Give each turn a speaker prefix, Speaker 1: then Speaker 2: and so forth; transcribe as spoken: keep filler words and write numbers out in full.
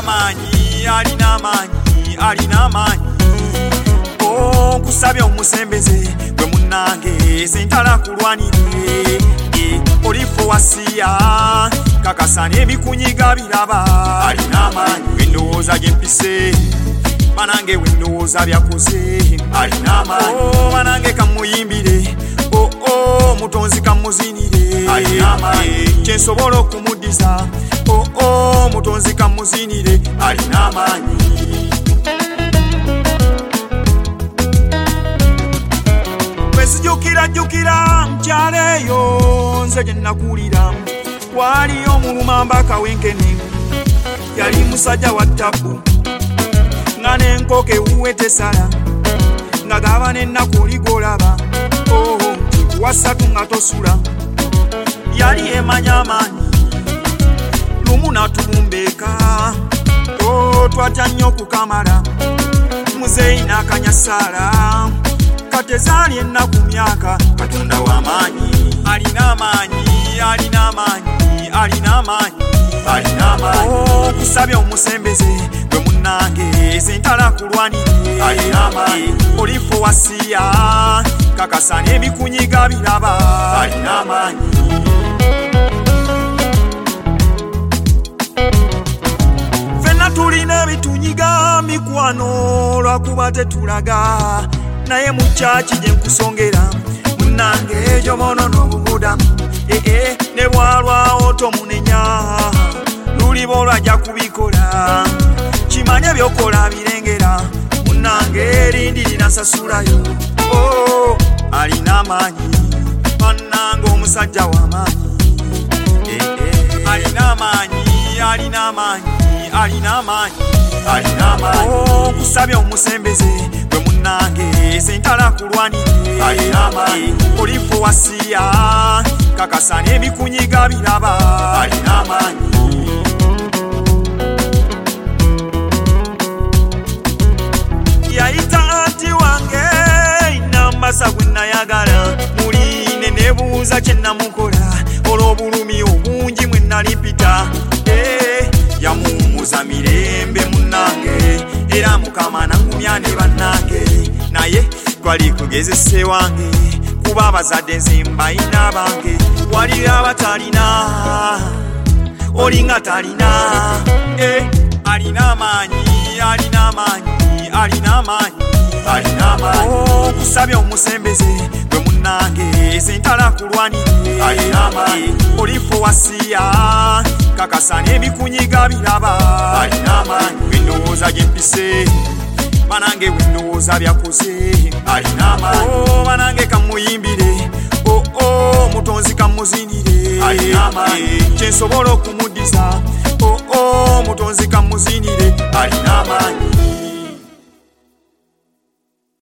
Speaker 1: amaanyi alina amaanyi alina amaanyi oh kusabya omusembeze gwe munnange sentala kulwanire olifo wasiya kakasana ebikunyiga biraba alina amaanyi wendowooza gyempise banange wendowooza byakoze alina amaanyi oh banange kamuyimbire oh oh mutonzi kamuzinire alina amaanyi kyensobola okumuddiza oh oh mutonzi kamuzinire alina amaanyi Jukira jukira mchaleyo nze jenakulira wali omulumamba kawenkene yali musajja wa tabu nga nenkoke uwete sala nga gabane nakuligolaba oh wasatu nga tosula yali emanya amaanyi lumu natubumbeka oh twatya nnyo kukamala muzeyi n'akanyasala katezali ennaku myaka katonda w'amaanyi alina amaanyi alina amaanyi alina amaanyi alina amaanyi oh kusabya omusembeze gwe munnange sentala kulwanire alina amaanyi olifo wasiya kakasana ebikunyiga biraba alina amaanyi fenna tulina ebitunyiga mikwano lwakuba tetulaga naye muchachi je nkusongera munnange ejo bono n'obubudamu eh eh ne bwalwa otomunenya lulibo lwajja kubikola kimanye byokola birengera munnange lindirira nsasulayo oh alina amaanyi munnange omusajja w'amaanyi eh eh alina amaanyi alina amaanyi alina amaanyi alina amaanyi oh kusabya omusembeze gwe munnange sentala kulwanire alina amaanyi olifo wasiya kakasana ebikunyiga biraba alina amaanyi yayita anti wange inambasa gwe nayagala muline nebuuza kye namukola olw'obulumi obungi mwe nalipita eh yamuwummuza mirembe munnange era mukama nangumya ne bannange naye twali kugezese wange kuba abazadde nzimba ina bange wali abatalina olinga talina eh alina amaanyi alina amaanyi alina amaanyi alina amaanyi oh kusabya omusembeze gwe munnange sentala kulwanire alina amaanyi olifo wasiya kakasana ebikunyiga biraba alina amaanyi wendowooza gyempise banange wendowooza byakoze alina amaanyi oh banange kamuyimbire oh oh mutonzi kamuzinire alina amaanyi kyensobola okumuddiza oh oh mutonzi kamuzinire alina